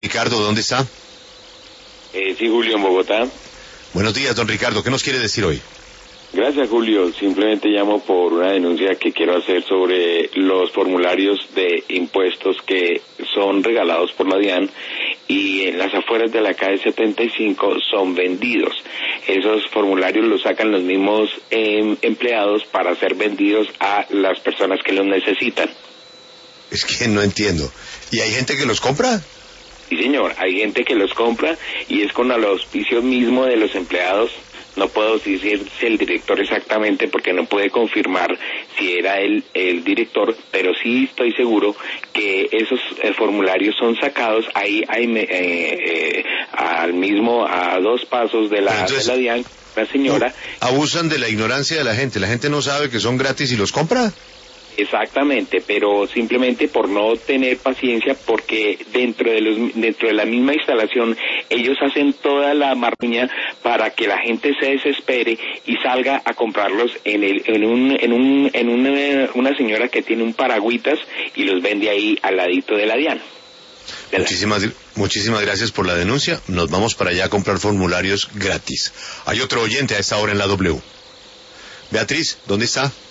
Ricardo, ¿dónde está? Sí, Julio, en Bogotá. Buenos días, don Ricardo. ¿Qué nos quiere decir hoy? Gracias, Julio. Simplemente llamo por una denuncia que quiero hacer sobre los formularios de impuestos que son regalados por la DIAN y en las afueras de la calle 75 son vendidos. Esos formularios los sacan los mismos empleados para ser vendidos a las personas que los necesitan. Es que no entiendo. ¿Y hay gente que los compra? Sí, señor. Hay gente que los compra y es con el auspicio mismo de los empleados. No puedo decir si el director exactamente porque no puede confirmar si era el director, pero sí estoy seguro que esos formularios son sacados ahí al mismo, a 2 pasos de la DIAN, la señora. Abusan de la ignorancia de la gente no sabe que son gratis y los compra. Exactamente, pero simplemente por no tener paciencia, porque dentro de la misma instalación ellos hacen toda la marruña para que la gente se desespere y salga a comprarlos una señora que tiene un paragüitas y los vende ahí al ladito de la DIAN. Muchísimas gracias por la denuncia. Nos vamos para allá a comprar formularios gratis. Hay otro oyente a esta hora en la W. Beatriz, ¿dónde está?